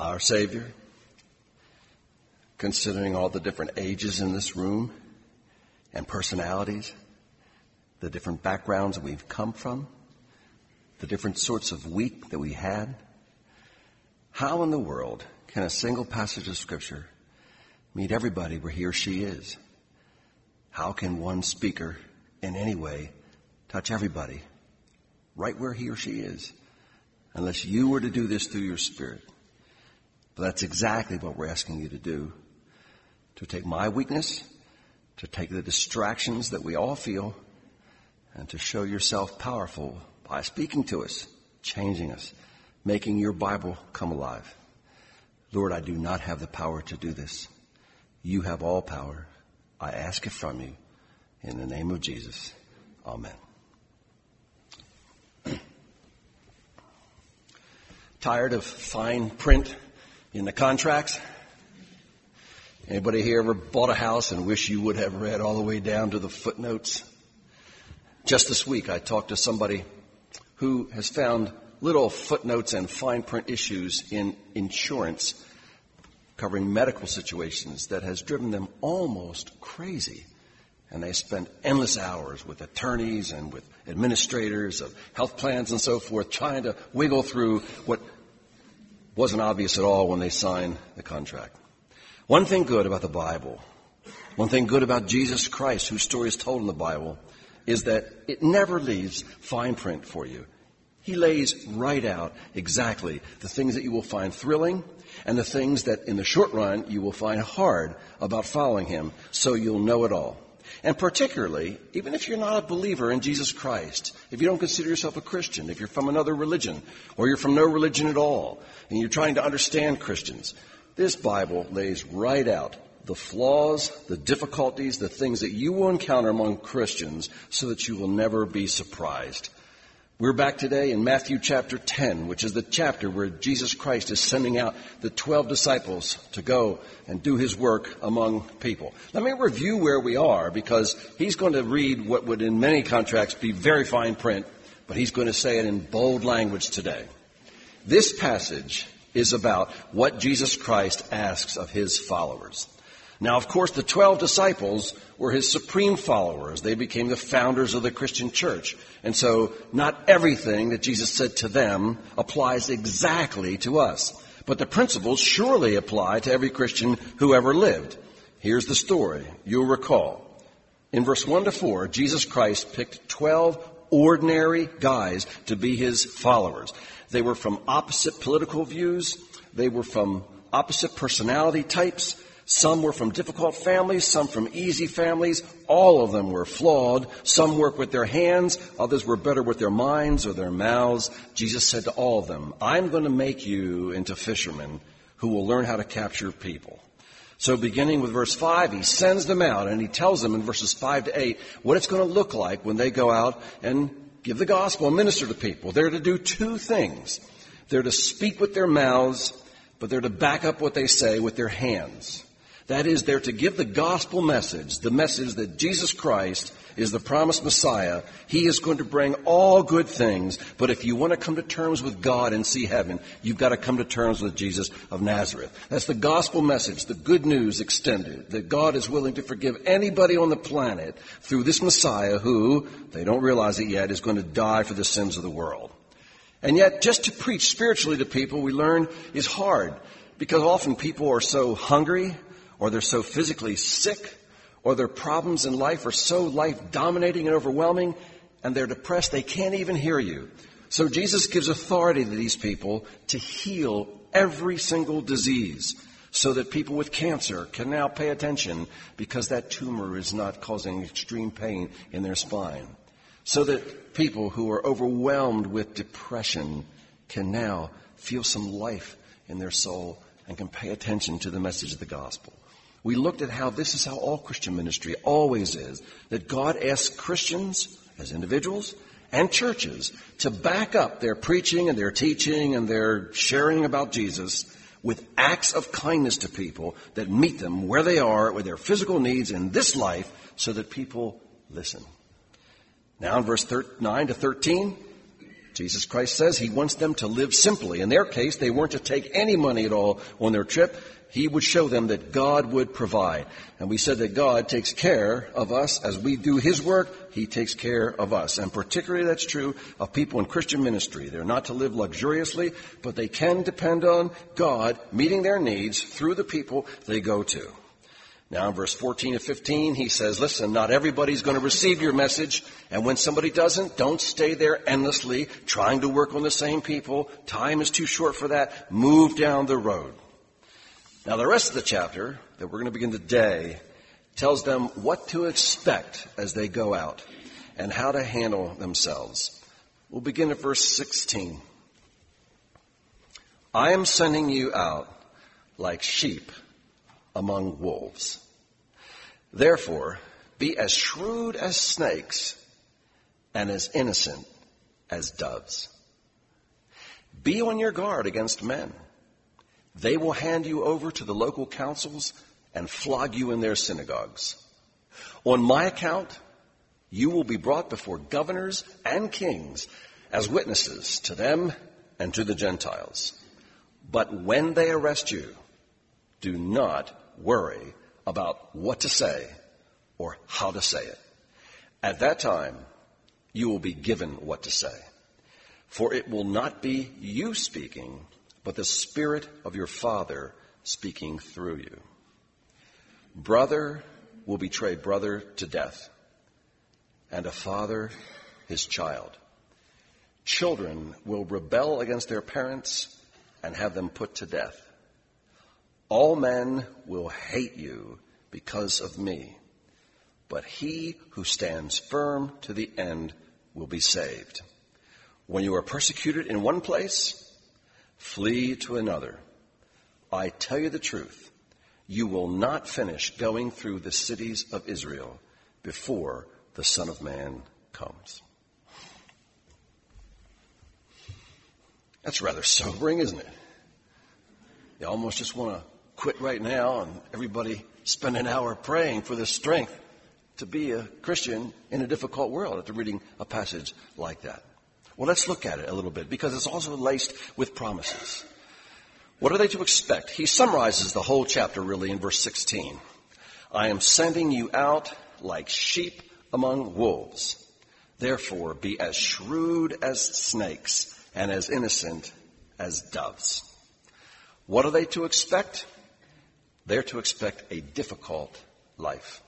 our Savior, considering all the different ages in this room and personalities, the different backgrounds that we've come from, the different sorts of week that we had, how in the world can a single passage of Scripture meet everybody where he or she is? How can one speaker in any way touch everybody right where he or she is, unless you were to do this through your Spirit? But that's exactly what we're asking you to do, to take my weakness, to take the distractions that we all feel, and to show yourself powerful by speaking to us, changing us, making your Bible come alive. Lord, I do not have the power to do this. You have all power. I ask it from you. In the name of Jesus, amen. Tired of fine print in the contracts? Anybody here ever bought a house and wish you would have read all the way down to the footnotes? Just this week, I talked to somebody who has found little footnotes and fine print issues in insurance covering medical situations that has driven them almost crazy. And they spent endless hours with attorneys and with administrators of health plans and so forth trying to wiggle through what wasn't obvious at all when they signed the contract. One thing good about the Bible, one thing good about Jesus Christ, whose story is told in the Bible, is that it never leaves fine print for you. He lays right out exactly the things that you will find thrilling and the things that in the short run you will find hard about following him, so you'll know it all. And particularly, even if you're not a believer in Jesus Christ, if you don't consider yourself a Christian, if you're from another religion or you're from no religion at all, and you're trying to understand Christians, this Bible lays right out the flaws, the difficulties, the things that you will encounter among Christians so that you will never be surprised. We're back today in Matthew chapter 10, which is the chapter where Jesus Christ is sending out the 12 disciples to go and do his work among people. Let me review where we are, because he's going to read what would in many contracts be very fine print, but he's going to say it in bold language today. This passage is about what Jesus Christ asks of his followers. Now, of course, the 12 disciples were his supreme followers. They became the founders of the Christian church. And so not everything that Jesus said to them applies exactly to us. But the principles surely apply to every Christian who ever lived. Here's the story. You'll recall. In verse 1 to 4, Jesus Christ picked 12 ordinary guys to be his followers. They were from opposite political views. They were from opposite personality types. Some were from difficult families, some from easy families. All of them were flawed. Some worked with their hands. Others were better with their minds or their mouths. Jesus said to all of them, I'm going to make you into fishermen who will learn how to capture people. So beginning with verse 5, he sends them out, and he tells them in verses 5 to 8 what it's going to look like when they go out and give the gospel and minister to people. They're to do two things. They're to speak with their mouths, but they're to back up what they say with their hands. That is, they're to give the gospel message, the message that Jesus Christ is the promised Messiah. He is going to bring all good things, but if you want to come to terms with God and see heaven, you've got to come to terms with Jesus of Nazareth. That's the gospel message, the good news extended, that God is willing to forgive anybody on the planet through this Messiah who, they don't realize it yet, is going to die for the sins of the world. And yet, just to preach spiritually to people, we learn, is hard, because often people are so hungry, or they're so physically sick, or their problems in life are so life-dominating and overwhelming, and they're depressed they can't even hear you. So Jesus gives authority to these people to heal every single disease, so that people with cancer can now pay attention because that tumor is not causing extreme pain in their spine. So that people who are overwhelmed with depression can now feel some life in their soul and can pay attention to the message of the gospel. We looked at how this is how all Christian ministry always is, that God asks Christians as individuals and churches to back up their preaching and their teaching and their sharing about Jesus with acts of kindness to people that meet them where they are with their physical needs in this life so that people listen. Now in verse 9 to 13, Jesus Christ says he wants them to live simply. In their case, they weren't to take any money at all on their trip. He would show them that God would provide. And we said that God takes care of us as we do his work. He takes care of us. And particularly that's true of people in Christian ministry. They're not to live luxuriously, but they can depend on God meeting their needs through the people they go to. Now in verse 14 to 15, he says, listen, not everybody's going to receive your message. And when somebody doesn't, don't stay there endlessly trying to work on the same people. Time is too short for that. Move down the road. Now, the rest of the chapter that we're going to begin today tells them what to expect as they go out and how to handle themselves. We'll begin at verse 16. I am sending you out like sheep among wolves. Therefore, be as shrewd as snakes and as innocent as doves. Be on your guard against men. They will hand you over to the local councils and flog you in their synagogues. On my account, you will be brought before governors and kings as witnesses to them and to the Gentiles. But when they arrest you, do not worry about what to say or how to say it. At that time, you will be given what to say. For it will not be you speaking, but the Spirit of your Father speaking through you. Brother will betray brother to death, and a father his child. Children will rebel against their parents and have them put to death. All men will hate you because of me, but he who stands firm to the end will be saved. When you are persecuted in one place, flee to another. I tell you the truth, you will not finish going through the cities of Israel before the Son of Man comes. That's rather sobering, isn't it? You almost just want to quit right now and everybody spend an hour praying for the strength to be a Christian in a difficult world after reading a passage like that. Well, let's look at it a little bit because it's also laced with promises. What are they to expect? He summarizes the whole chapter really in verse 16. I am sending you out like sheep among wolves. Therefore, be as shrewd as snakes and as innocent as doves. What are they to expect? They're to expect a difficult life.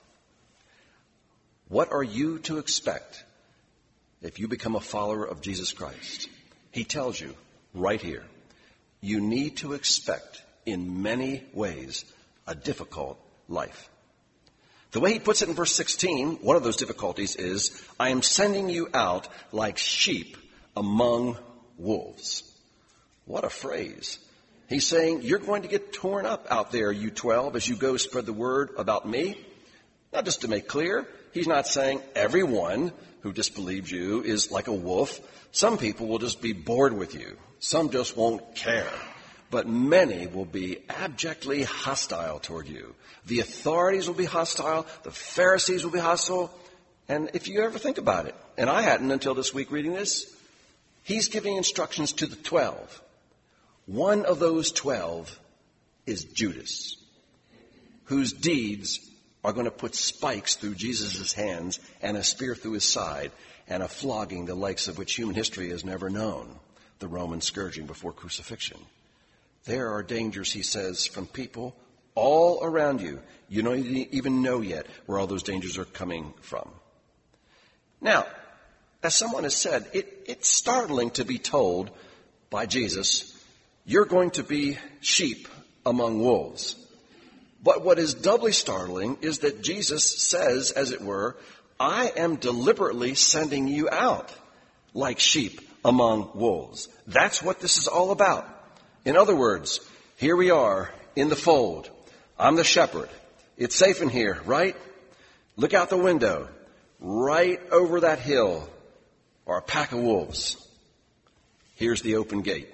What are you to expect if you become a follower of Jesus Christ? He tells you right here, you need to expect in many ways a difficult life. The way he puts it in verse 16, one of those difficulties is, I am sending you out like sheep among wolves. What a phrase. He's saying, you're going to get torn up out there, you 12, as you go spread the word about me. Now, just to make clear, he's not saying everyone who disbelieves you is like a wolf. Some people will just be bored with you. Some just won't care. But many will be abjectly hostile toward you. The authorities will be hostile. The Pharisees will be hostile. And if you ever think about it, and I hadn't until this week reading this, he's giving instructions to the 12. One of those 12 is Judas, whose deeds are going to put spikes through Jesus' hands and a spear through his side and a flogging the likes of which human history has never known, the Roman scourging before crucifixion. There are dangers, he says, from people all around you. You don't even know yet where all those dangers are coming from. Now, as someone has said, it's startling to be told by Jesus, you're going to be sheep among wolves. But what is doubly startling is that Jesus says, as it were, I am deliberately sending you out like sheep among wolves. That's what this is all about. In other words, here we are in the fold. I'm the shepherd. It's safe in here, right? Look out the window. Right over that hill are a pack of wolves. Here's the open gate.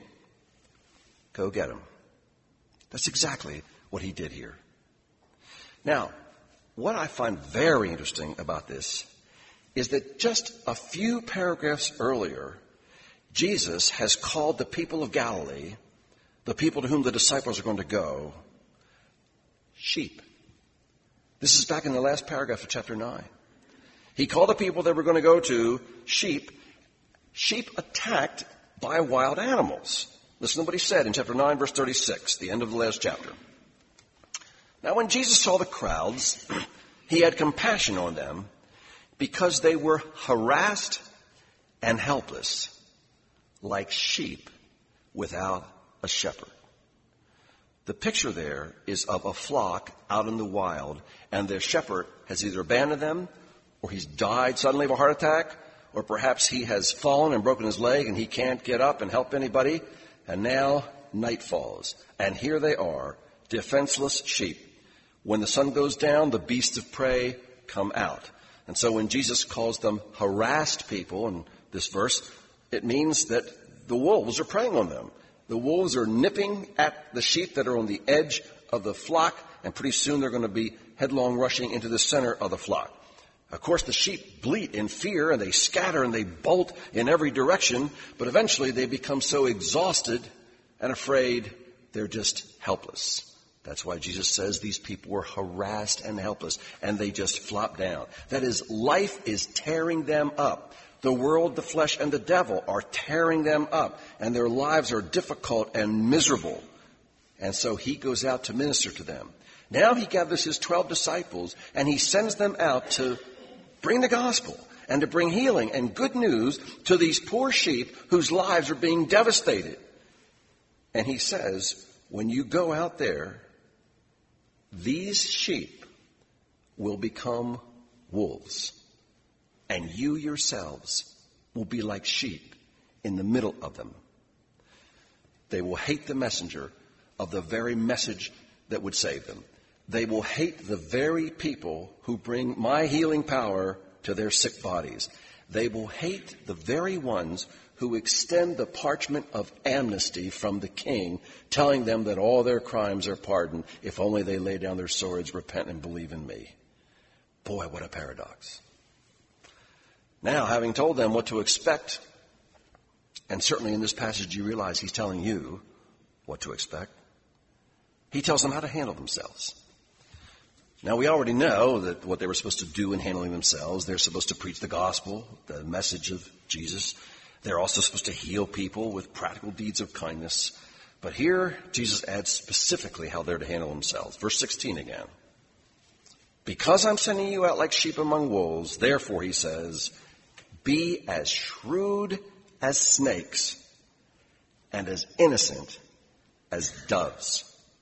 Go get them. That's exactly what he did here. Now, what I find very interesting about this is that just a few paragraphs earlier, Jesus has called the people of Galilee, the people to whom the disciples are going to go, sheep. This is back in the last paragraph of chapter 9. He called the people that were going to go to sheep attacked by wild animals. Listen to what he said in chapter 9, verse 36, the end of the last chapter. Now, when Jesus saw the crowds, he had compassion on them because they were harassed and helpless, like sheep without a shepherd. The picture there is of a flock out in the wild, and their shepherd has either abandoned them, or he's died suddenly of a heart attack, or perhaps he has fallen and broken his leg and he can't get up and help anybody. And now night falls, and here they are, defenseless sheep. When the sun goes down, the beasts of prey come out. And so when Jesus calls them harassed people in this verse, it means that the wolves are preying on them. The wolves are nipping at the sheep that are on the edge of the flock, and pretty soon they're going to be headlong rushing into the center of the flock. Of course, the sheep bleat in fear, and they scatter and they bolt in every direction, but eventually they become so exhausted and afraid they're just helpless. That's why Jesus says these people were harassed and helpless, and they just flop down. That is, life is tearing them up. The world, the flesh, and the devil are tearing them up, and their lives are difficult and miserable. And so he goes out to minister to them. Now he gathers his 12 disciples, and he sends them out to bring the gospel and to bring healing and good news to these poor sheep whose lives are being devastated. And he says, when you go out there, these sheep will become wolves, and you yourselves will be like sheep in the middle of them. They will hate the messenger of the very message that would save them. They will hate the very people who bring my healing power to their sick bodies. They will hate the very ones who extend the parchment of amnesty from the king, telling them that all their crimes are pardoned if only they lay down their swords, repent, and believe in me. Boy, what a paradox. Now, having told them what to expect, and certainly in this passage you realize he's telling you what to expect, he tells them how to handle themselves. Now, we already know that what they were supposed to do in handling themselves, they're supposed to preach the gospel, the message of Jesus. They're also supposed to heal people with practical deeds of kindness. But here, Jesus adds specifically how they're to handle themselves. Verse 16 again. Because I'm sending you out like sheep among wolves, therefore, he says, be as shrewd as snakes and as innocent as doves.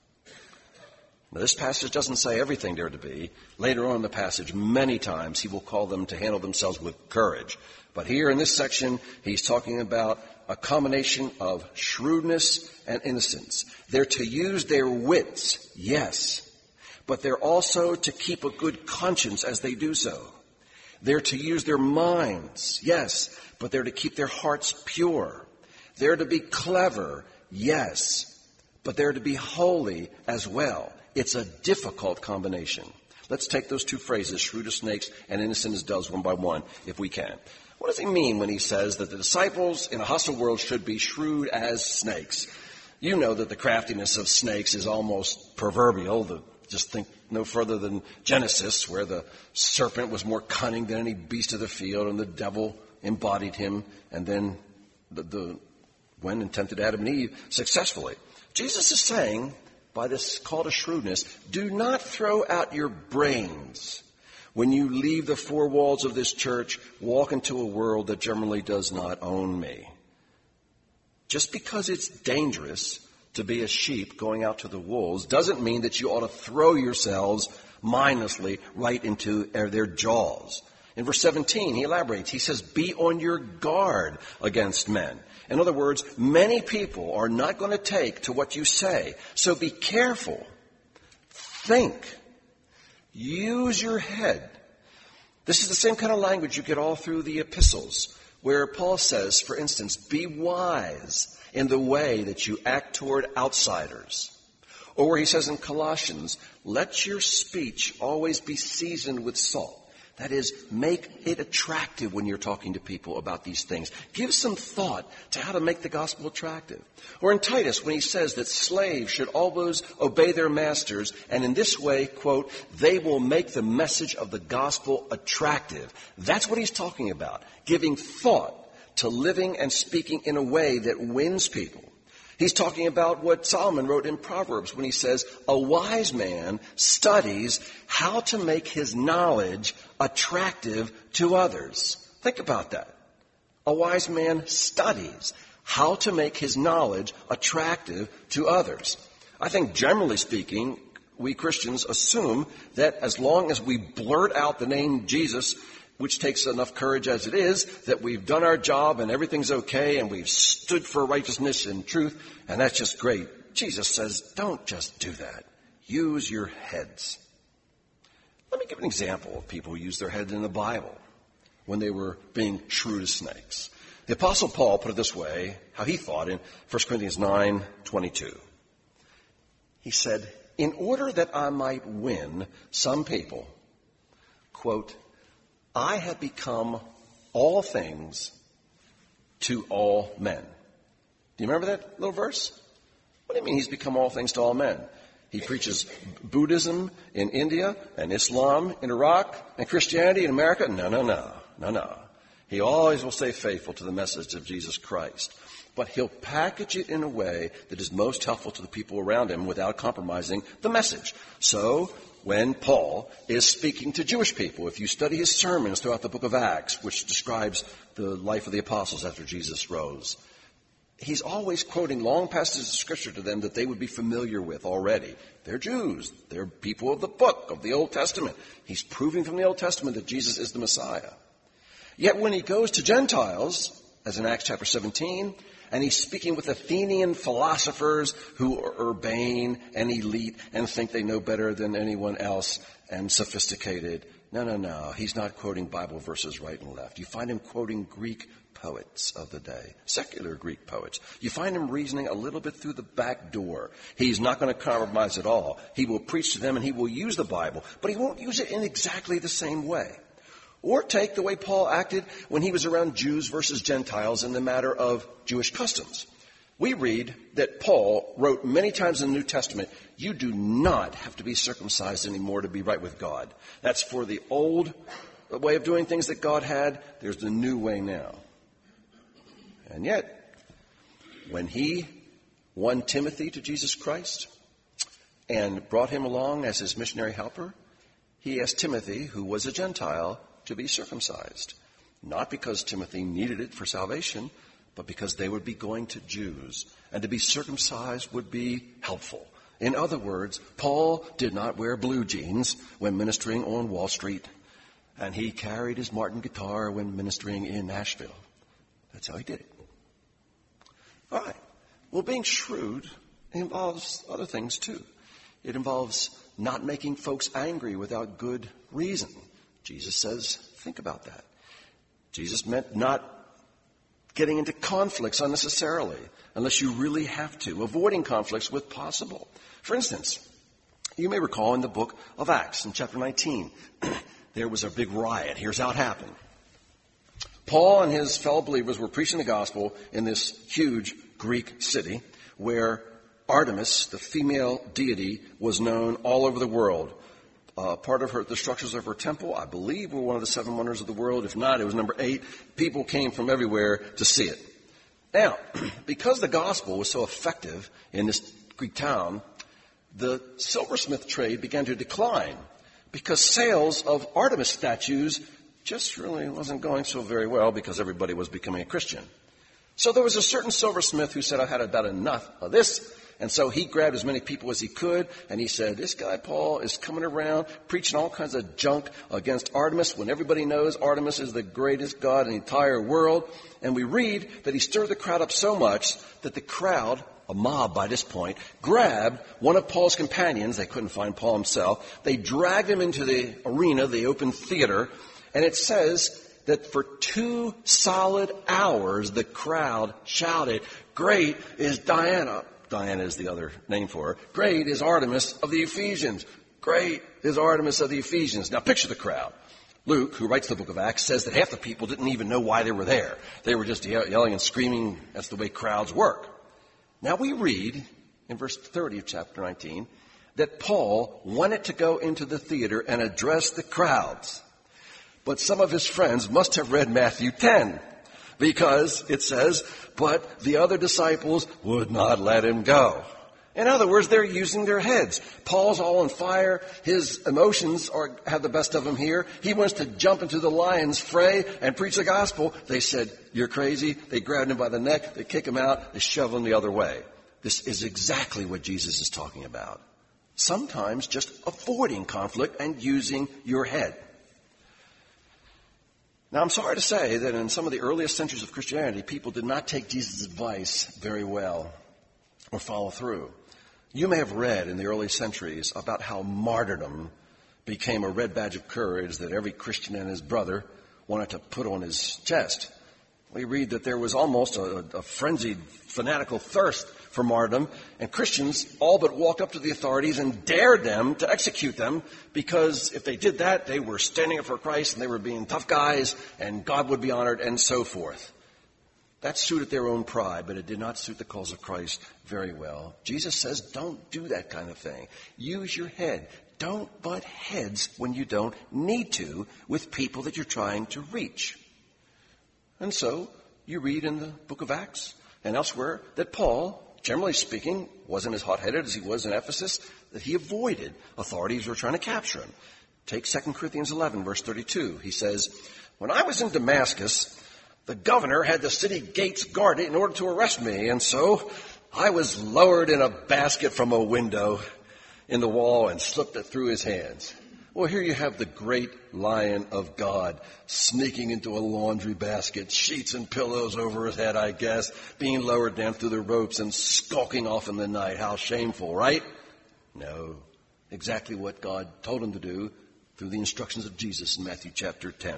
Now, this passage doesn't say everything they're to be. Later on in the passage, many times he will call them to handle themselves with courage. But here in this section, he's talking about a combination of shrewdness and innocence. They're to use their wits, yes, but they're also to keep a good conscience as they do so. They're to use their minds, yes, but they're to keep their hearts pure. They're to be clever, yes, but they're to be holy as well. It's a difficult combination. Let's take those two phrases, shrewd as snakes and innocent as doves, one by one, if we can. What does he mean when he says that the disciples in a hostile world should be shrewd as snakes? You know that the craftiness of snakes is almost proverbial. Just think no further than Genesis, where the serpent was more cunning than any beast of the field, and the devil embodied him, and then went and tempted Adam and Eve successfully. Jesus is saying, by this call to shrewdness, do not throw out your brains when you leave the four walls of this church, walk into a world that generally does not own me. Just because it's dangerous to be a sheep going out to the wolves doesn't mean that you ought to throw yourselves mindlessly right into their jaws. In verse 17, he elaborates. He says, be on your guard against men. In other words, many people are not going to take to what you say. So be careful. Think. Use your head. This is the same kind of language you get all through the epistles, where Paul says, for instance, be wise in the way that you act toward outsiders. Or where he says in Colossians, let your speech always be seasoned with salt, That is, make it attractive when you're talking to people about these things. Give some thought to how to make the gospel attractive. Or in Titus, when he says that slaves should always obey their masters, and in this way, quote, they will make the message of the gospel attractive. That's what he's talking about, giving thought to living and speaking in a way that wins people. He's talking about what Solomon wrote in Proverbs when he says, a wise man studies how to make his knowledge attractive to others. Think about that. A wise man studies how to make his knowledge attractive to others. I think generally speaking, we Christians assume that as long as we blurt out the name Jesus, which takes enough courage as it is, that we've done our job and everything's okay and we've stood for righteousness and truth, and that's just great. Jesus says, don't just do that. Use your heads. Let me give an example of people who used their heads in the Bible when they were being shrewd as snakes. The Apostle Paul put it this way, how he thought in 1 Corinthians 9:22. He said, in order that I might win some people, quote, I have become all things to all men. Do you remember that little verse? What do you mean he's become all things to all men? He preaches Buddhism in India and Islam in Iraq and Christianity in America? No. He always will stay faithful to the message of Jesus Christ. But he'll package it in a way that is most helpful to the people around him without compromising the message. So, when Paul is speaking to Jewish people, if you study his sermons throughout the book of Acts, which describes the life of the apostles after Jesus rose, he's always quoting long passages of Scripture to them that they would be familiar with already. They're Jews. They're people of the book, of the Old Testament. He's proving from the Old Testament that Jesus is the Messiah. Yet when he goes to Gentiles, as in Acts chapter 17, and he's speaking with Athenian philosophers who are urbane and elite and think they know better than anyone else and sophisticated. No. He's not quoting Bible verses right and left. You find him quoting Greek poets of the day, secular Greek poets. You find him reasoning a little bit through the back door. He's not going to compromise at all. He will preach to them and he will use the Bible, but he won't use it in exactly the same way. Or take the way Paul acted when he was around Jews versus Gentiles in the matter of Jewish customs. We read that Paul wrote many times in the New Testament, you do not have to be circumcised anymore to be right with God. That's for the old way of doing things that God had. There's the new way now. And yet, when he won Timothy to Jesus Christ and brought him along as his missionary helper, he asked Timothy, who was a Gentile, to be circumcised. Not because Timothy needed it for salvation, but because they would be going to Jews, and to be circumcised would be helpful. In other words, Paul did not wear blue jeans when ministering on Wall Street, and he carried his Martin guitar when ministering in Nashville. That's how he did it. All right. Well, being shrewd involves other things too. It involves not making folks angry without good reason. Jesus says, think about that. Jesus meant not getting into conflicts unnecessarily, unless you really have to, avoiding conflicts with possible. For instance, you may recall in the book of Acts, in chapter 19, there was a big riot. Here's how it happened. Paul and his fellow believers were preaching the gospel in this huge Greek city where Artemis, the female deity, was known all over the world. Part of the structures of her temple, I believe, were one of the 7 wonders of the world. If not, it was number 8. People came from everywhere to see it. Now, because the gospel was so effective in this Greek town, the silversmith trade began to decline because sales of Artemis statues just really wasn't going so very well because everybody was becoming a Christian. So there was a certain silversmith who said, I've had about enough of this. And so he grabbed as many people as he could, and he said, this guy Paul is coming around preaching all kinds of junk against Artemis when everybody knows Artemis is the greatest god in the entire world. And we read that he stirred the crowd up so much that the crowd, a mob by this point, grabbed one of Paul's companions. They couldn't find Paul himself. They dragged him into the arena, the open theater, and it says that for 2 solid hours the crowd shouted, great is Diana. Diana is the other name for her. Great is Artemis of the Ephesians. Great is Artemis of the Ephesians. Now picture the crowd. Luke, who writes the book of Acts, says that half the people didn't even know why they were there. They were just yelling and screaming. That's the way crowds work. Now we read in verse 30 of chapter 19 that Paul wanted to go into the theater and address the crowds. But some of his friends must have read Matthew 10, because it says, but the other disciples would not let him go. In other words, they're using their heads. Paul's all on fire. His emotions have the best of him here. He wants to jump into the lion's fray and preach the gospel. They said, you're crazy. They grabbed him by the neck. They kick him out. They shove him the other way. This is exactly what Jesus is talking about. Sometimes just avoiding conflict and using your head. Now, I'm sorry to say that in some of the earliest centuries of Christianity, people did not take Jesus' advice very well or follow through. You may have read in the early centuries about how martyrdom became a red badge of courage that every Christian and his brother wanted to put on his chest. We read that there was almost a frenzied, fanatical thirst for martyrdom, and Christians all but walked up to the authorities and dared them to execute them, because if they did that, they were standing up for Christ and they were being tough guys and God would be honored and so forth. That suited their own pride, but it did not suit the cause of Christ very well. Jesus says, don't do that kind of thing. Use your head. Don't butt heads when you don't need to with people that you're trying to reach. And so you read in the book of Acts and elsewhere that Paul, generally speaking, wasn't as hot-headed as he was in Ephesus, that he avoided authorities who were trying to capture him. Take 2 Corinthians 11, verse 32. He says, when I was in Damascus, the governor had the city gates guarded in order to arrest me, and so I was lowered in a basket from a window in the wall and slipped it through his hands. Well, here you have the great Lion of God sneaking into a laundry basket, sheets and pillows over his head, I guess, being lowered down through the ropes and skulking off in the night. How shameful, right? No. Exactly what God told him to do through the instructions of Jesus in Matthew chapter 10.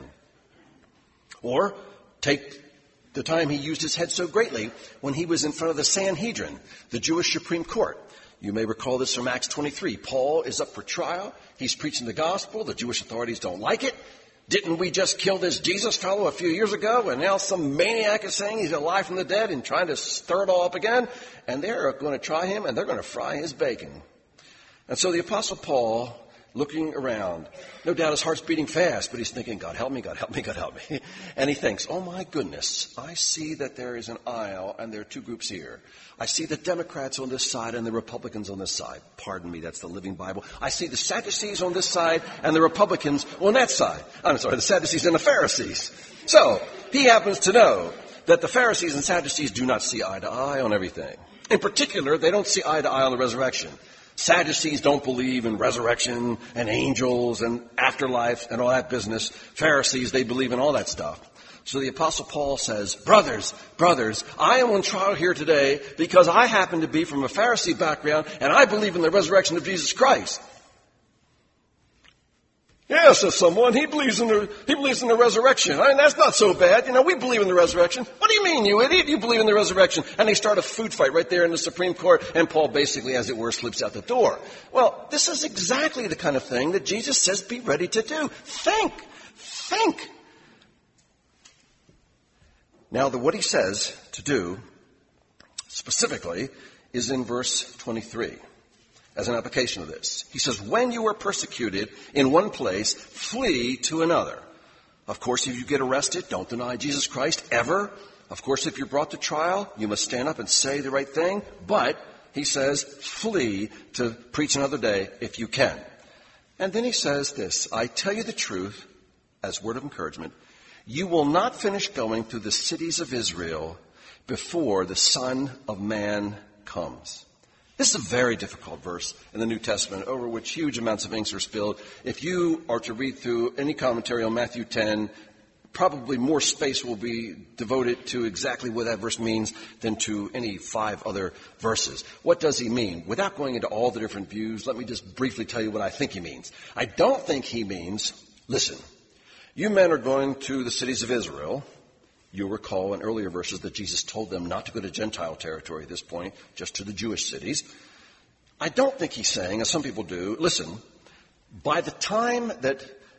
Or take the time he used his head so greatly when he was in front of the Sanhedrin, the Jewish Supreme Court. You may recall this from Acts 23. Paul is up for trial. He's preaching the gospel. The Jewish authorities don't like it. Didn't we just kill this Jesus fellow a few years ago? And now some maniac is saying he's alive from the dead and trying to stir it all up again. And they're going to try him and they're going to fry his bacon. And so the Apostle Paul, looking around, no doubt his heart's beating fast, but he's thinking, God help me, God help me, God help me. And he thinks, oh my goodness, I see that there is an aisle and there are two groups here. I see the Democrats on this side and the Republicans on this side. Pardon me, that's the Living Bible. I see the Sadducees on this side and the Republicans on that side. I'm sorry, the Sadducees and the Pharisees. So he happens to know that the Pharisees and Sadducees do not see eye to eye on everything. In particular, they don't see eye to eye on the resurrection. Sadducees don't believe in resurrection and angels and afterlife and all that business. Pharisees, they believe in all that stuff. So the Apostle Paul says, brothers, I am on trial here today because I happen to be from a Pharisee background and I believe in the resurrection of Jesus Christ. Yeah, says someone, he believes in the resurrection. I mean, that's not so bad. You know, we believe in the resurrection. What do you mean, you idiot? You believe in the resurrection. And they start a food fight right there in the Supreme Court, and Paul basically, as it were, slips out the door. Well, this is exactly the kind of thing that Jesus says be ready to do. Think. Now, what he says to do specifically is in verse 23. As an application of this. He says, when you are persecuted in one place, flee to another. Of course, if you get arrested, don't deny Jesus Christ ever. Of course, if you're brought to trial, you must stand up and say the right thing. But, he says, flee to preach another day if you can. And then he says this, I tell you the truth, as word of encouragement, you will not finish going through the cities of Israel before the Son of Man comes. This is a very difficult verse in the New Testament over which huge amounts of ink are spilled. If you are to read through any commentary on Matthew 10, probably more space will be devoted to exactly what that verse means than to any 5 other verses. What does he mean? Without going into all the different views, let me just briefly tell you what I think he means. I don't think he means, listen, you men are going to the cities of Israel. You'll recall in earlier verses that Jesus told them not to go to Gentile territory at this point, just to the Jewish cities. I don't think he's saying, as some people do, listen, by the time that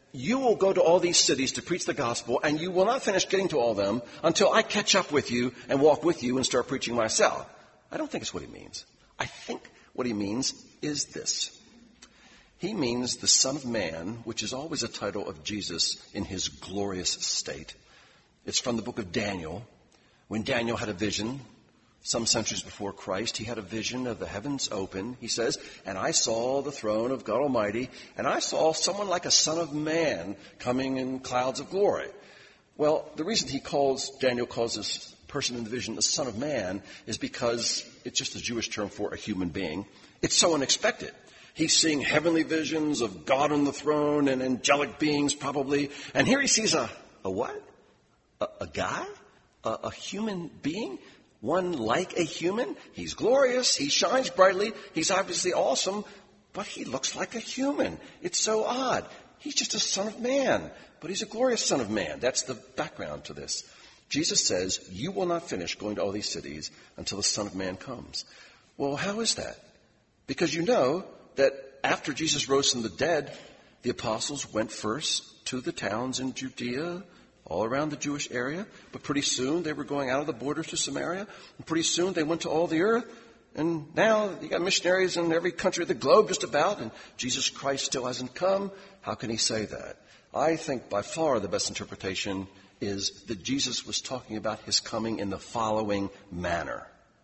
you will go to all these cities to preach the gospel, and you will not finish getting to all of them until I catch up with you and walk with you and start preaching myself. I don't think it's what he means. I think what he means is this. He means the Son of Man, which is always a title of Jesus in his glorious state. It's from the book of Daniel. When Daniel had a vision, some centuries before Christ, he had a vision of the heavens open. He says, and I saw the throne of God Almighty, and I saw someone like a son of man coming in clouds of glory. Well, the reason Daniel calls this person in the vision the Son of Man is because it's just a Jewish term for a human being. It's so unexpected. He's seeing heavenly visions of God on the throne and angelic beings probably. And here he sees a what? A guy? A human being? One like a human? He's glorious. He shines brightly. He's obviously awesome. But he looks like a human. It's so odd. He's just a son of man. But he's a glorious son of man. That's the background to this. Jesus says, you will not finish going to all these cities until the Son of Man comes. Well, how is that? Because you know that after Jesus rose from the dead, the apostles went first to the towns in Judea, all around the Jewish area. But pretty soon they were going out of the borders to Samaria. And pretty soon they went to all the earth. And now you got missionaries in every country of the globe just about. And Jesus Christ still hasn't come. How can he say that? I think by far the best interpretation is that Jesus was talking about his coming in the following manner.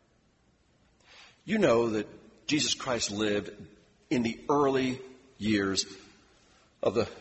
You know that Jesus Christ lived in the early years of the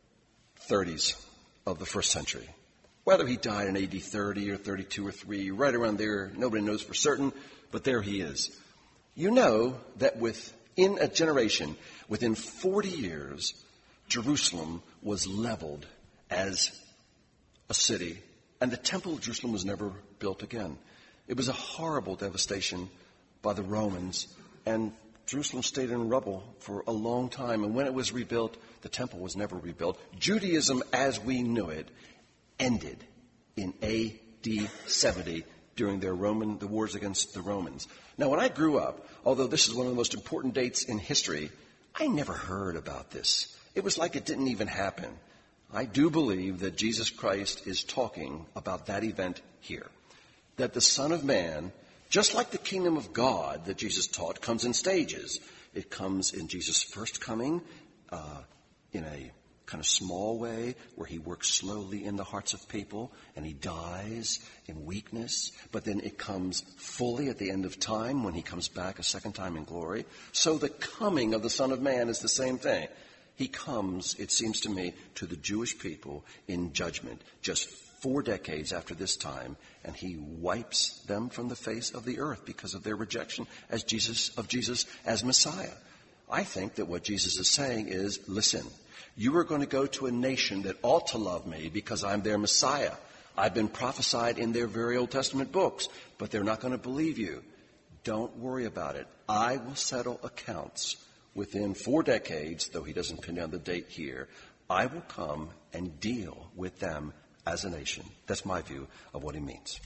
30s of the first century. Whether he died in AD 30 or 32 or 3, right around there, nobody knows for certain, but there he is. You know that within a generation, within 40 years, Jerusalem was leveled as a city, and the Temple of Jerusalem was never built again. It was a horrible devastation by the Romans, and Jerusalem stayed in rubble for a long time, and when it was rebuilt, the temple was never rebuilt. Judaism, as we knew it, ended in AD 70 during the wars against the Romans. Now, when I grew up, although this is one of the most important dates in history, I never heard about this. It was like it didn't even happen. I do believe that Jesus Christ is talking about that event here. That the Son of Man, just like the kingdom of God that Jesus taught, comes in stages. It comes in Jesus' first coming in a kind of small way where he works slowly in the hearts of people and he dies in weakness. But then it comes fully at the end of time when he comes back a second time in glory. So the coming of the Son of Man is the same thing. He comes, it seems to me, to the Jewish people in judgment just 4 decades after this time, and he wipes them from the face of the earth because of their rejection of Jesus as Messiah. I think that what Jesus is saying is, listen, you are going to go to a nation that ought to love me because I'm their Messiah. I've been prophesied in their very Old Testament books, but they're not going to believe you. Don't worry about it. I will settle accounts. Within 4 decades, though he doesn't pin down the date here, I will come and deal with them as a nation. That's my view of what he means.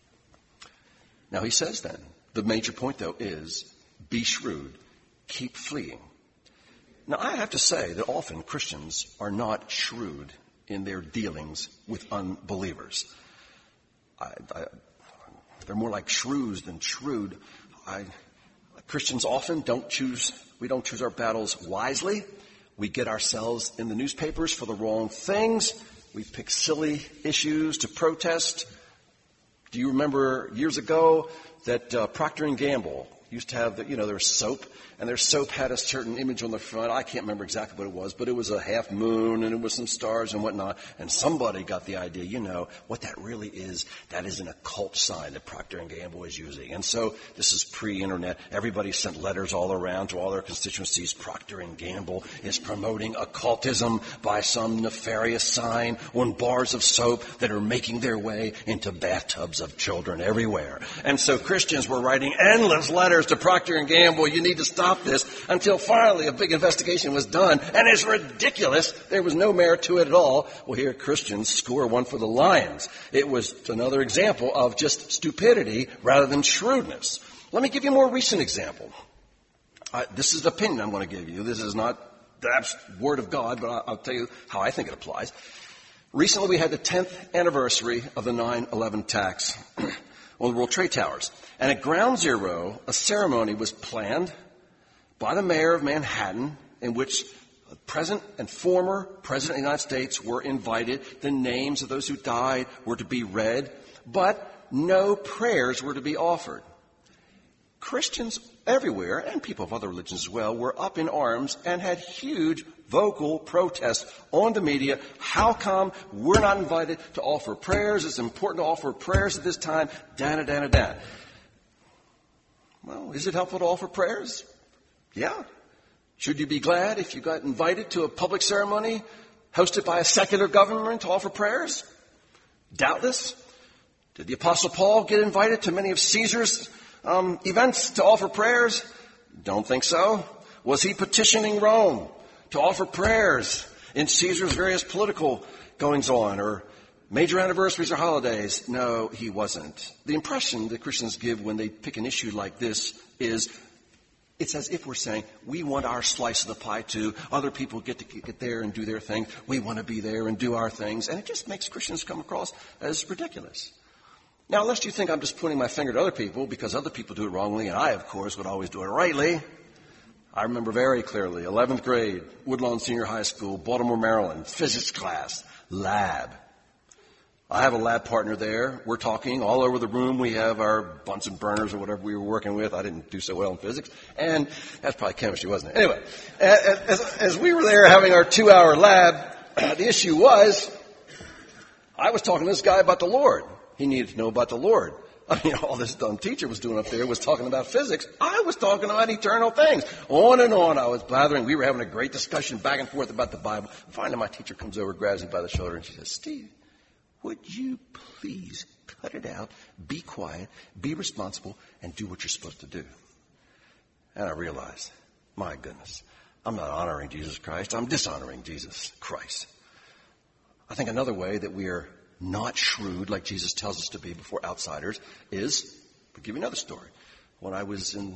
Now he says then, the major point though is, be shrewd, keep fleeing. Now I have to say that often Christians are not shrewd in their dealings with unbelievers. They're more like shrews than shrewd. Christians often don't choose our battles wisely. We get ourselves in the newspapers for the wrong things. We pick silly issues to protest. Do you remember years ago that Procter & Gamble used to have, their soap, and their soap had a certain image on the front. I can't remember exactly what it was, but it was a half moon, and it was some stars and whatnot. And somebody got the idea, what that really is, that is an occult sign that Procter & Gamble is using. And so this is pre-internet. Everybody sent letters all around to all their constituencies. Procter & Gamble is promoting occultism by some nefarious sign on bars of soap that are making their way into bathtubs of children everywhere. And so Christians were writing endless letters to Procter & Gamble, you need to stop this, until finally a big investigation was done. And it's ridiculous. There was no merit to it at all. Well, here Christians score one for the Lions. It was another example of just stupidity rather than shrewdness. Let me give you a more recent example. This is the opinion I'm going to give you. This is not the word of God, but I'll tell you how I think it applies. Recently, we had the 10th anniversary of the 9/11 attacks on the World Trade Towers. And at Ground Zero, a ceremony was planned by the mayor of Manhattan in which the President and former President of the United States were invited. The names of those who died were to be read, but no prayers were to be offered. Christians everywhere, and people of other religions as well, were up in arms and had huge vocal protests on the media. How come we're not invited to offer prayers? It's important to offer prayers at this time. Da-da-da-da-da. Well, is it helpful to offer prayers? Yeah. Should you be glad if you got invited to a public ceremony hosted by a secular government to offer prayers? Doubtless. Did the Apostle Paul get invited to many of Caesar's events to offer prayers? Don't think so. Was he petitioning Rome to offer prayers in Caesar's various political goings-on or major anniversaries or holidays? No, he wasn't. The impression that Christians give when they pick an issue like this is it's as if we're saying, we want our slice of the pie too. Other people get to get there and do their thing. We want to be there and do our things. And it just makes Christians come across as ridiculous. Now, lest you think I'm just pointing my finger at other people because other people do it wrongly, and I, of course, would always do it rightly. I remember very clearly, 11th grade, Woodlawn Senior High School, Baltimore, Maryland, physics class, lab. I have a lab partner there. We're talking all over the room. We have our Bunsen burners or whatever we were working with. I didn't do so well in physics. And that's probably chemistry, wasn't it? Anyway, as we were there having our 2-hour lab, the issue was, I was talking to this guy about the Lord. He needed to know about the Lord. I mean, all this dumb teacher was doing up there was talking about physics. I was talking about eternal things. On and on I was blathering. We were having a great discussion back and forth about the Bible. Finally, my teacher comes over, grabs me by the shoulder, and she says, Steve, would you please cut it out, be quiet, be responsible, and do what you're supposed to do? And I realized, my goodness, I'm not honoring Jesus Christ. I'm dishonoring Jesus Christ. I think another way that we are not shrewd like Jesus tells us to be before outsiders is, I'll give you another story. When I was in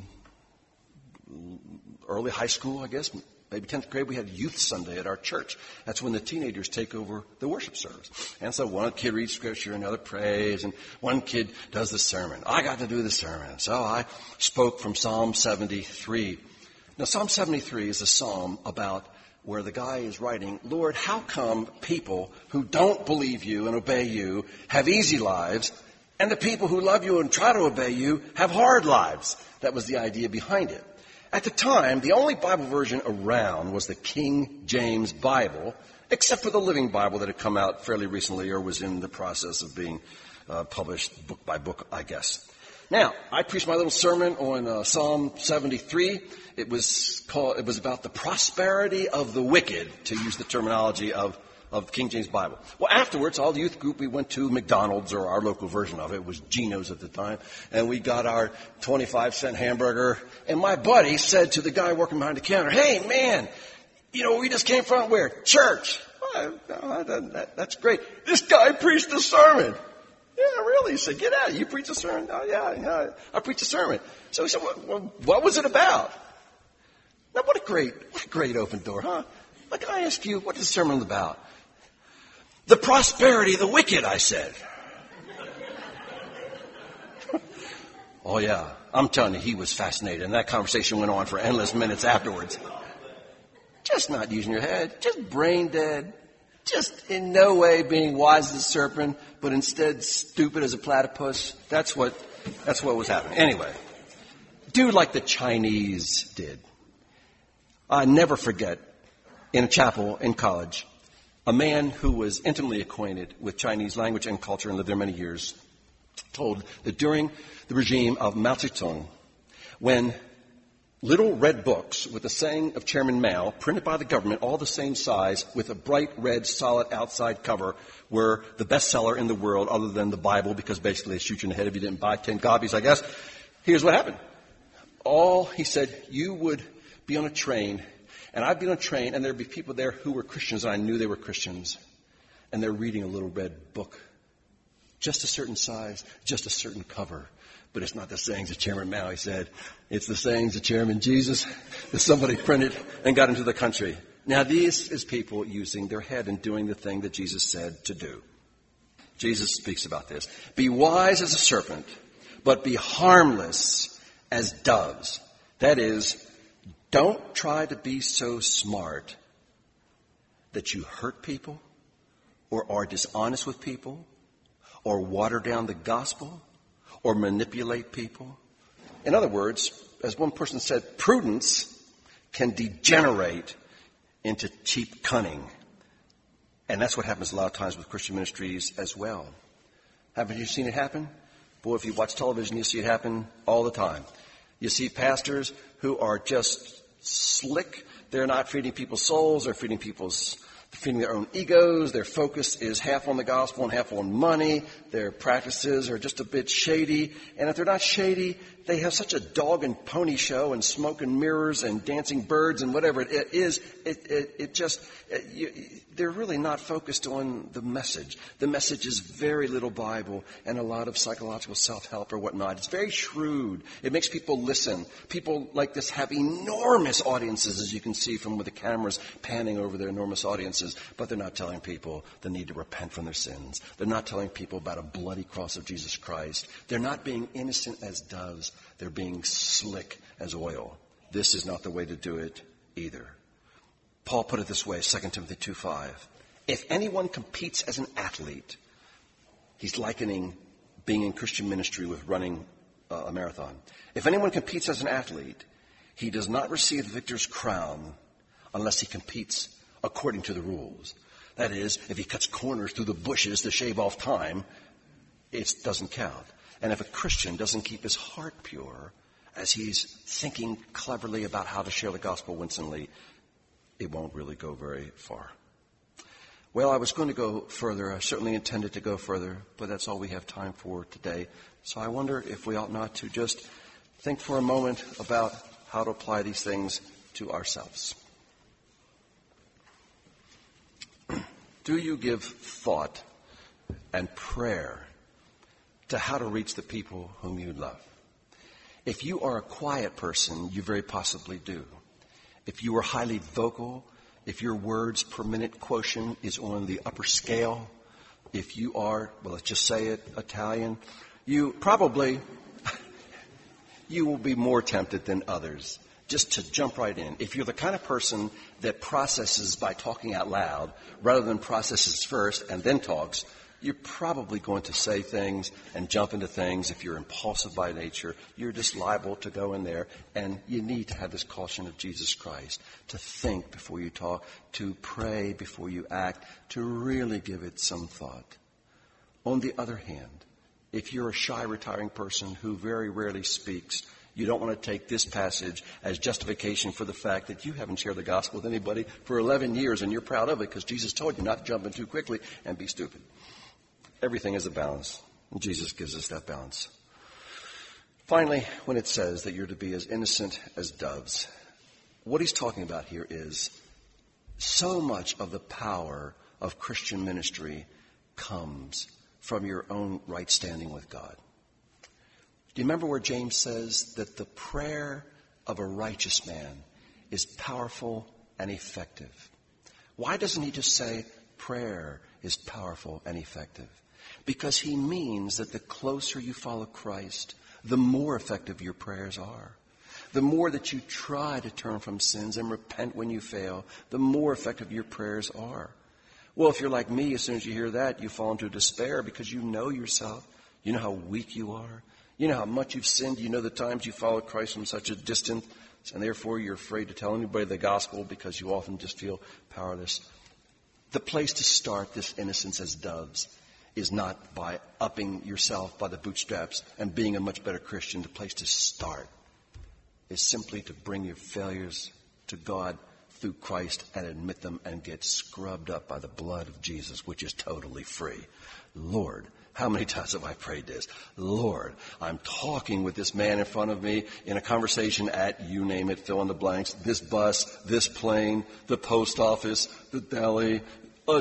early high school, I guess, maybe 10th grade, we had Youth Sunday at our church. That's when the teenagers take over the worship service. And so one kid reads scripture, another prays, and one kid does the sermon. I got to do the sermon. So I spoke from Psalm 73. Now, Psalm 73 is a psalm about where the guy is writing, Lord, how come people who don't believe you and obey you have easy lives, and the people who love you and try to obey you have hard lives? That was the idea behind it. At the time, the only Bible version around was the King James Bible, except for the Living Bible that had come out fairly recently or was in the process of being published book by book, I guess. Now, I preached my little sermon on Psalm 73. It was about the prosperity of the wicked, to use the terminology of the King James Bible. Well, afterwards, all the youth group, we went to McDonald's, or our local version of it was Geno's at the time, and we got our 25-cent hamburger. And my buddy said to the guy working behind the counter, hey, man, you know where we just came from? Where? Church. That's great. This guy preached a sermon. Yeah, really? He said, get out. You preach a sermon? Oh, yeah, I preach a sermon. So he said, what was it about? Now, what a great open door, huh? Like, I ask you, what is the sermon about? The prosperity of the wicked, I said. Oh, yeah. I'm telling you, he was fascinated. And that conversation went on for endless minutes afterwards. Just not using your head. Just brain dead. Just in no way being wise as a serpent, but instead stupid as a platypus. That's what was happening. Anyway, do like the Chinese did. I never forget, in a chapel in college, a man who was intimately acquainted with Chinese language and culture and lived there many years told that during the regime of Mao Zedong, when little red books with the saying of Chairman Mao, printed by the government, all the same size, with a bright red solid outside cover, were the bestseller in the world other than the Bible, because basically they shoot you in the head if you didn't buy 10 copies, I guess. Here's what happened. He said, you would be on a train, and I'd be on a train, and there'd be people there who were Christians, and I knew they were Christians, and they're reading a little red book. Just a certain size, just a certain cover. But it's not the sayings of Chairman Mao, he said. It's the sayings of Chairman Jesus that somebody printed and got into the country. Now, this is people using their head and doing the thing that Jesus said to do. Jesus speaks about this. Be wise as a serpent, but be harmless as doves. That is, don't try to be so smart that you hurt people or are dishonest with people or water down the gospel or manipulate people. In other words, as one person said, prudence can degenerate into cheap cunning. And that's what happens a lot of times with Christian ministries as well. Haven't you seen it happen? Boy, if you watch television, you see it happen all the time. You see pastors who are just slick. They're not feeding people's souls. They're feeding their own egos. Their focus is half on the gospel and half on money. Their practices are just a bit shady. And if they're not shady, they have such a dog and pony show and smoke and mirrors and dancing birds and whatever it is. They're really not focused on the message. The message is very little Bible and a lot of psychological self-help or whatnot. It's very shrewd. It makes people listen. People like this have enormous audiences, as you can see from with the cameras panning over their enormous audiences. But they're not telling people the need to repent from their sins. They're not telling people about a bloody cross of Jesus Christ. They're not being innocent as doves. They're being slick as oil. This is not the way to do it either. Paul put it this way, 2 Timothy 2:5. If anyone competes as an athlete, he's likening being in Christian ministry with running a marathon. If anyone competes as an athlete, he does not receive the victor's crown unless he competes according to the rules. That is, if he cuts corners through the bushes to shave off time, it doesn't count. And if a Christian doesn't keep his heart pure as he's thinking cleverly about how to share the gospel winsomely, it won't really go very far. Well, I was going to go further. I certainly intended to go further, but that's all we have time for today. So I wonder if we ought not to just think for a moment about how to apply these things to ourselves. Do you give thought and prayer to how to reach the people whom you love? If you are a quiet person, you very possibly do. If you are highly vocal, if your words per minute quotient is on the upper scale, if you are, well, let's just say it, Italian, you will be more tempted than others just to jump right in. If you're the kind of person that processes by talking out loud rather than processes first and then talks, you're probably going to say things and jump into things. If you're impulsive by nature, you're just liable to go in there. And you need to have this caution of Jesus Christ, to think before you talk, to pray before you act, to really give it some thought. On the other hand, if you're a shy, retiring person who very rarely speaks, you don't want to take this passage as justification for the fact that you haven't shared the gospel with anybody for 11 years and you're proud of it because Jesus told you not to jump in too quickly and be stupid. Everything is a balance, and Jesus gives us that balance. Finally, when it says that you're to be as innocent as doves, what he's talking about here is so much of the power of Christian ministry comes from your own right standing with God. Do you remember where James says that the prayer of a righteous man is powerful and effective? Why doesn't he just say prayer is powerful and effective? Because he means that the closer you follow Christ, the more effective your prayers are. The more that you try to turn from sins and repent when you fail, the more effective your prayers are. Well, if you're like me, as soon as you hear that, you fall into despair because you know yourself. You know how weak you are. You know how much you've sinned. You know the times you followed Christ from such a distance, and therefore you're afraid to tell anybody the gospel because you often just feel powerless. The place to start this innocence as doves is not by upping yourself by the bootstraps and being a much better Christian. The place to start is simply to bring your failures to God through Christ and admit them and get scrubbed up by the blood of Jesus, which is totally free. Lord, how many times have I prayed this? Lord, I'm talking with this man in front of me in a conversation at, you name it, fill in the blanks, this bus, this plane, the post office, the deli,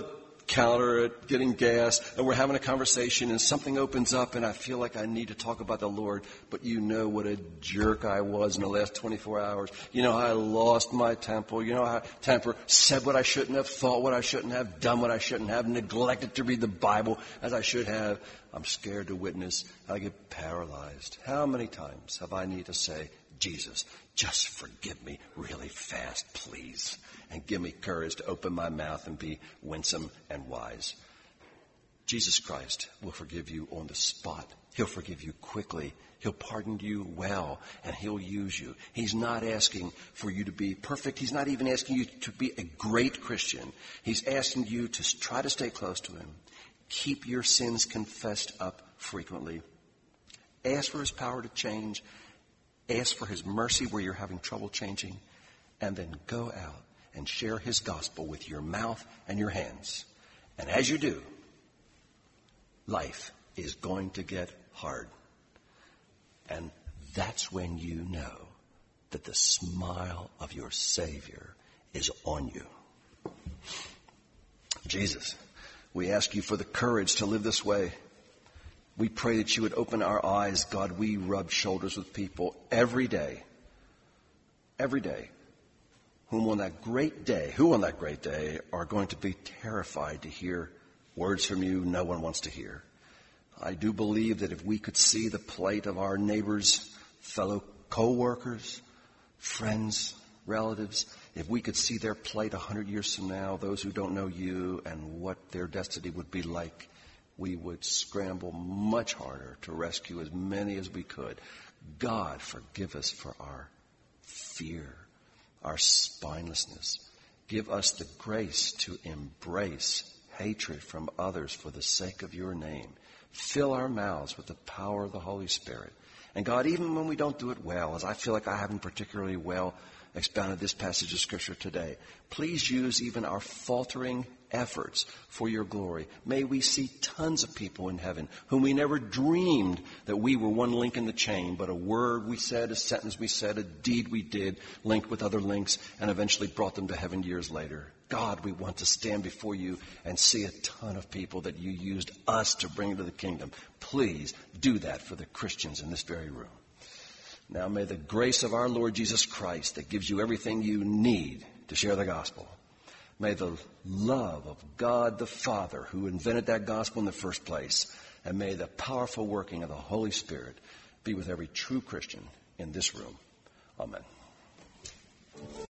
counter at getting gas, and we're having a conversation, and something opens up, and I feel like I need to talk about the Lord, but you know what a jerk I was in the last 24 hours. You know how I lost my temper. You know how said what I shouldn't have, thought what I shouldn't have, done what I shouldn't have, neglected to read the Bible as I should have. I'm scared to witness. I get paralyzed. How many times have I need to say, Jesus, just forgive me really fast, please, and give me courage to open my mouth and be winsome and wise. Jesus Christ will forgive you on the spot. He'll forgive you quickly. He'll pardon you well, and he'll use you. He's not asking for you to be perfect. He's not even asking you to be a great Christian. He's asking you to try to stay close to him. Keep your sins confessed up frequently. Ask for his power to change. Ask for his mercy where you're having trouble changing, and then go out and share his gospel with your mouth and your hands. And as you do, life is going to get hard. And that's when you know that the smile of your Savior is on you. Jesus, we ask you for the courage to live this way. We pray that you would open our eyes. God, we rub shoulders with people every day, who on that great day are going to be terrified to hear words from you no one wants to hear. I do believe that if we could see the plight of our neighbors, fellow co-workers, friends, relatives, if we could see their plight 100 years from now, those who don't know you and what their destiny would be like, we would scramble much harder to rescue as many as we could. God, forgive us for our fear, our spinelessness. Give us the grace to embrace hatred from others for the sake of your name. Fill our mouths with the power of the Holy Spirit. And God, even when we don't do it well, as I feel like I haven't particularly well expounded this passage of Scripture today, please use even our faltering efforts for your glory. May we see tons of people in heaven whom we never dreamed that we were one link in the chain, but a word we said, a sentence we said, a deed we did, linked with other links, and eventually brought them to heaven years later. God, we want to stand before you and see a ton of people that you used us to bring to the kingdom. Please do that for the Christians in this very room. Now may the grace of our Lord Jesus Christ, that gives you everything you need to share the gospel, may the love of God the Father, who invented that gospel in the first place, and may the powerful working of the Holy Spirit be with every true Christian in this room. Amen.